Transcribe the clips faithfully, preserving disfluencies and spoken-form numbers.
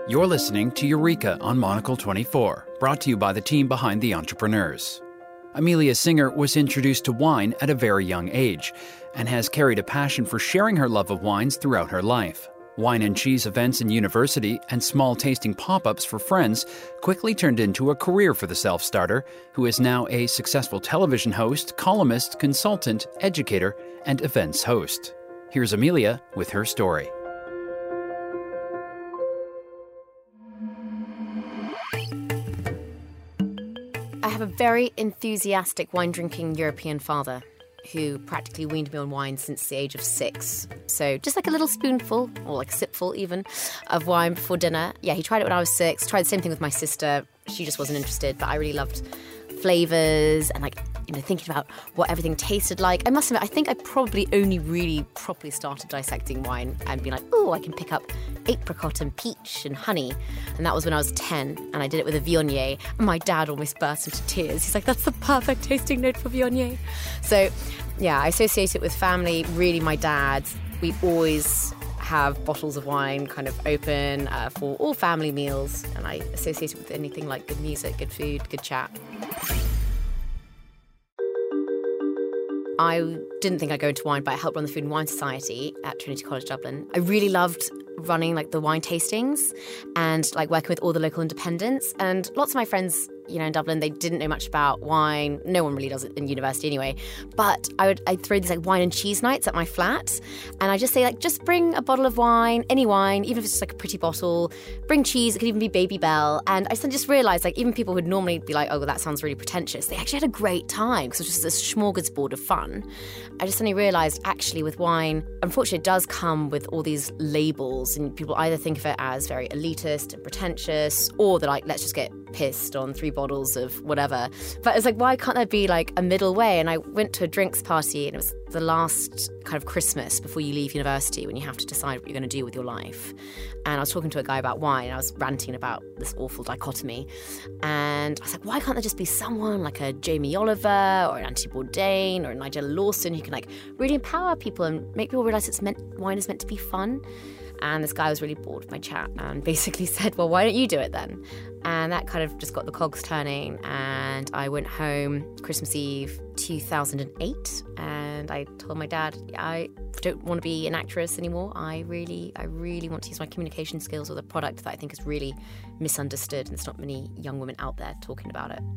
You're listening to Eureka on Monocle twenty-four, brought to you by the team behind The Entrepreneurs. Amelia Singer was introduced to wine at a very young age and has carried a passion for sharing her love of wines throughout her life. Wine and cheese events in university and small tasting pop-ups for friends quickly turned into a career for the self-starter, who is now a successful television host, columnist, consultant, educator, and events host. Here's Amelia with her story. I have a very enthusiastic wine-drinking European father who practically weaned me on wine since the age of six. So just like a little spoonful, or like a sipful even, of wine before dinner. Yeah, he tried it when I was six, tried the same thing with my sister. She just wasn't interested, but I really loved flavours and like, you know, thinking about what everything tasted like. I must admit, I think I probably only really properly started dissecting wine and being like, oh, I can pick up apricot and peach and honey. And that was when I was ten, and I did it with a Viognier. And my dad almost burst into tears. He's like, that's the perfect tasting note for Viognier. So, yeah, I associate it with family. Really, my dad, we always have bottles of wine kind of open uh, for all family meals. And I associate it with anything like good music, good food, good chat. I didn't think I'd go into wine, but I helped run the Food and Wine Society at Trinity College Dublin. I really loved running like the wine tastings and like working with all the local independents. And lots of my friends, you know, in Dublin, they didn't know much about wine. No one really does it in university anyway. But I would I'd throw these like wine and cheese nights at my flat, and I just say like, just bring a bottle of wine, any wine, even if it's just like a pretty bottle. Bring cheese. It could even be Baby Bell. And I just realised like even people who'd normally be like, oh, well, that sounds really pretentious, they actually had a great time because it was just this smorgasbord of fun. I just suddenly realised actually with wine, unfortunately, it does come with all these labels, and people either think of it as very elitist and pretentious, or they're like, let's just get pissed on three bottles of whatever. But it's like, why can't there be like a middle way? And I went to a drinks party, and it was the last kind of Christmas before you leave university when you have to decide what you're going to do with your life. And I was talking to a guy about wine, and I was ranting about this awful dichotomy. And I was like, why can't there just be someone like a Jamie Oliver or an Anthony Bourdain or a Nigella Lawson who can like really empower people and make people realise it's meant wine is meant to be fun? And this guy was really bored with my chat and basically said, well, why don't you do it then? And that kind of just got the cogs turning. And I went home Christmas Eve two thousand eight, and I told my dad, I don't want to be an actress anymore. I really, I really want to use my communication skills with a product that I think is really misunderstood, and there's not many young women out there talking about it.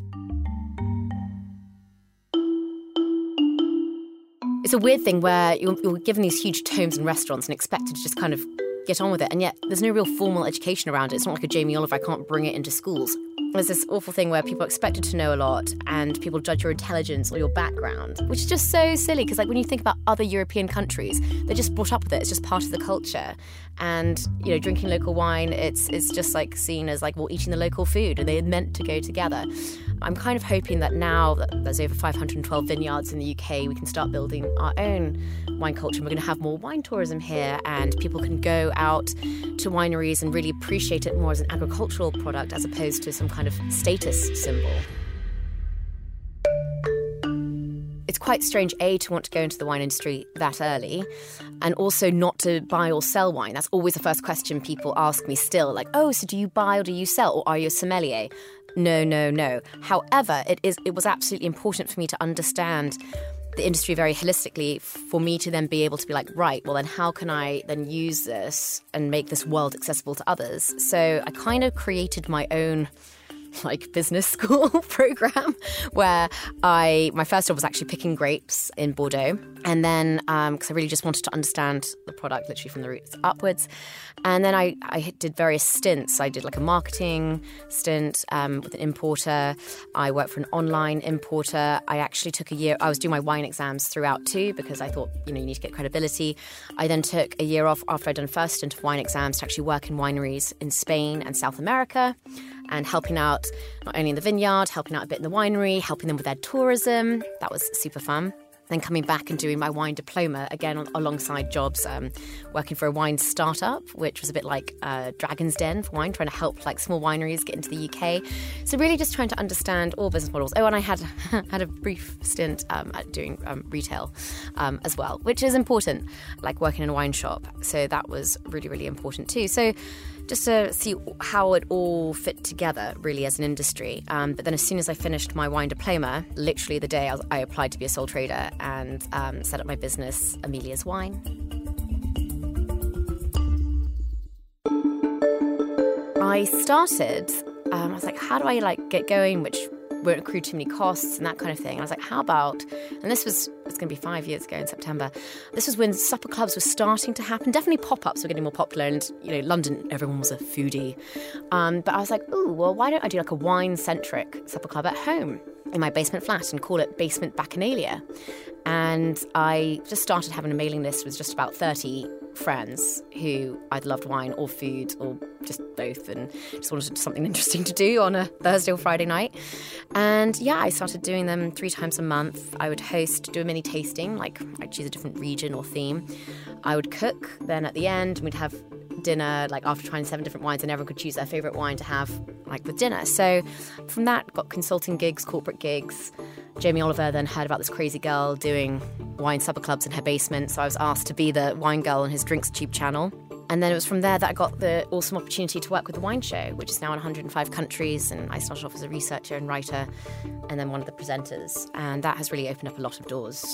It's a weird thing where you're, you're given these huge tomes in restaurants and expected to just kind of get on with it, and yet there's no real formal education around it. It's not like a Jamie Oliver, I can't bring it into schools. There's this awful thing where people are expected to know a lot and people judge your intelligence or your background, which is just so silly because like when you think about other European countries, they're just brought up with it. It's just part of the culture. And, you know, drinking local wine, it's it's just like seen as like, well, eating the local food, and they're meant to go together. I'm kind of hoping that now that there's over five hundred twelve vineyards in the U K, we can start building our own wine culture. And we're going to have more wine tourism here, and people can go out to wineries and really appreciate it more as an agricultural product as opposed to some kind of status symbol. It's quite strange, A, to want to go into the wine industry that early, and also not to buy or sell wine. That's always the first question people ask me still, like, oh, so do you buy or do you sell, or are you a sommelier? No, no, no. However, it is it was absolutely important for me to understand the industry very holistically for me to then be able to be like, right, well then how can I then use this and make this world accessible to others? So I kind of created my own like business school program where I my first job was actually picking grapes in Bordeaux, and then um because I really just wanted to understand the product literally from the roots upwards. And then I, I did various stints. I did like a marketing stint um, with an importer. I worked for an online importer. I actually took a year. I was doing my wine exams throughout too because I thought, you know, you need to get credibility. I then took a year off after I'd done first stint of wine exams to actually work in wineries in Spain and South America, and helping out not only in the vineyard, helping out a bit in the winery, helping them with their tourism. That was super fun. Then coming back and doing my wine diploma, again on, alongside jobs, um, working for a wine startup, which was a bit like uh, Dragon's Den for wine, trying to help like small wineries get into the U K. So really just trying to understand all business models. Oh, and I had had a brief stint um, at doing um, retail um, as well, which is important, like working in a wine shop. So that was really, really important too. So just to see how it all fit together, really, as an industry. Um, but then as soon as I finished my wine diploma, literally the day I, was, I applied to be a sole trader and um, set up my business, Amelia's Wine. I started, um, I was like, how do I like get going, which won't accrue too many costs and that kind of thing. And I was like, how about, and this was, it's going to be five years ago in September, this was when supper clubs were starting to happen. Definitely pop-ups were getting more popular, and, you know, London, everyone was a foodie. Um, but I was like, ooh, well, why don't I do like a wine-centric supper club at home in my basement flat and call it Basement Bacchanalia? And I just started having a mailing list with just about thirty friends who either loved wine or food or just both, and just wanted something interesting to do on a Thursday or Friday night. And yeah, I started doing them three times a month. I would host, do a mini tasting, like I'd choose a different region or theme. I would cook, then at the end we'd have dinner, like after trying seven different wines, and everyone could choose their favourite wine to have like with dinner. So from that, got consulting gigs, corporate gigs. Jamie Oliver then heard about this crazy girl doing wine supper clubs in her basement, so I was asked to be the wine girl on his Drinks Tube channel. And then it was from there that I got the awesome opportunity to work with the Wine Show, which is now in one hundred five countries, and I started off as a researcher and writer and then one of the presenters, and that has really opened up a lot of doors.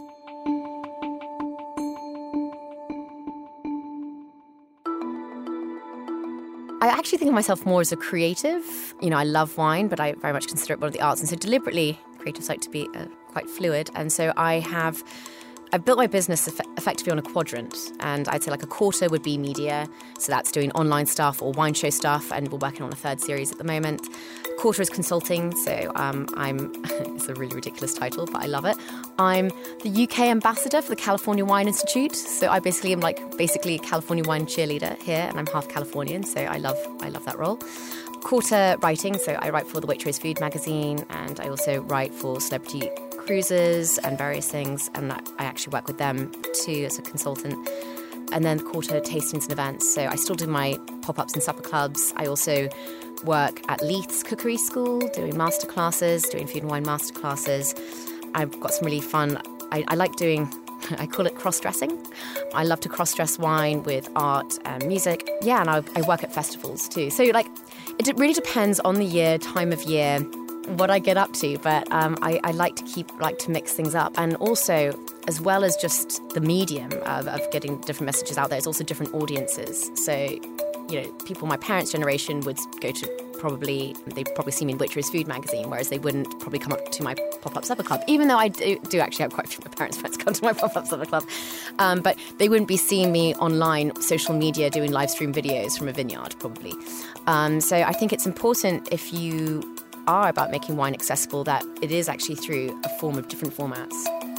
I actually think of myself more as a creative. You know, I love wine, but I very much consider it one of the arts. And so deliberately, creatives like to be uh, quite fluid. And so I have, I've built my business eff- effectively on a quadrant. And I'd say like a quarter would be media. So that's doing online stuff or wine show stuff. And we're working on a third series at the moment. Quarter is consulting. So um, I'm, it's a really ridiculous title, but I love it. I'm the U K ambassador for the California Wine Institute. So I basically am like basically a California wine cheerleader here, and I'm half Californian, so I love I love that role. Quarter writing, so I write for the Waitrose Food magazine, and I also write for Celebrity Cruises and various things, and I actually work with them too as a consultant. And then quarter tastings and events. So I still do my pop-ups and supper clubs. I also work at Leith's Cookery School, doing masterclasses, doing food and wine masterclasses. I've got some really fun, I, I like doing, I call it cross-dressing. I love to cross-dress wine with art and music. Yeah, and I, I work at festivals too. So like, it really depends on the year, time of year, what I get up to. But um, I, I like to keep, like to mix things up. And also, as well as just the medium of, of getting different messages out there, it's also different audiences. So, you know, people my parents' generation would go to probably, they'd probably see me in Waitrose Food magazine, whereas they wouldn't probably come up to my pop-up supper club, even though I do, do actually have quite a few of my parents' friends come to my pop-up supper club. Um, but they wouldn't be seeing me online, social media, doing live stream videos from a vineyard, probably. Um, so I think it's important, if you are about making wine accessible, that it is actually through a form of different formats.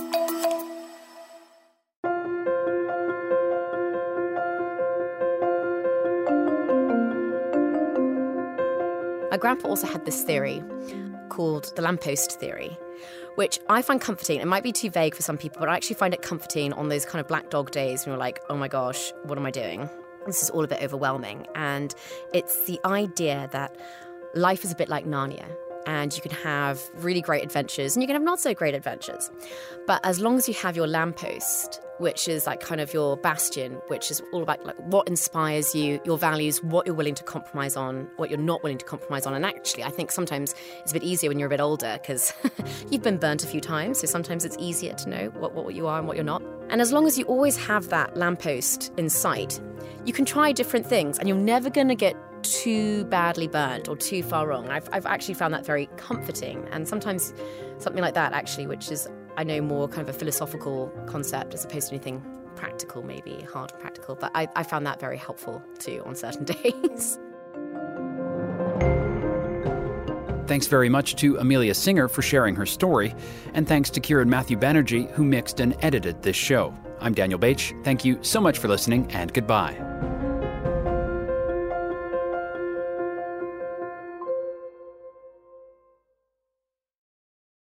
My grandpa also had this theory called the lamppost theory, which I find comforting. It might be too vague for some people, but I actually find it comforting on those kind of black dog days when you're like, oh my gosh, what am I doing? This is all a bit overwhelming. And it's the idea that life is a bit like Narnia, and you can have really great adventures and you can have not so great adventures. But as long as you have your lamppost, which is like kind of your bastion, which is all about like what inspires you, your values, what you're willing to compromise on, what you're not willing to compromise on. And actually, I think sometimes it's a bit easier when you're a bit older because you've been burnt a few times. So sometimes it's easier to know what, what you are and what you're not. And as long as you always have that lamppost in sight, you can try different things and you're never going to get too badly burnt or too far wrong. I've, I've actually found that very comforting. And sometimes something like that, actually, which is, I know, more kind of a philosophical concept as opposed to anything practical, maybe hard and practical. But I, I found that very helpful too on certain days. Thanks very much to Amelia Singer for sharing her story. And thanks to Kieran Matthew Banerjee, who mixed and edited this show. I'm Daniel Bache. Thank you so much for listening, and goodbye.